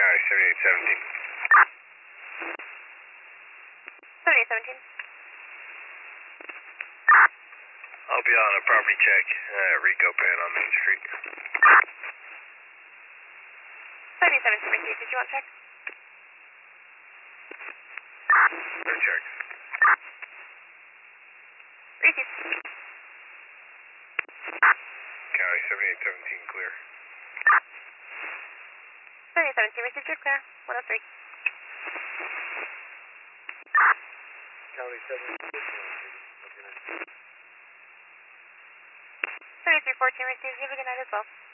County 7817. 7817. I'll be on a property check at Rico Pan on Main Street. 77 received. Did you want to check? No check. Received. County 7817 clear. 77 received. You're clear. 103. County 7817. 7314 received. You have a good night as well.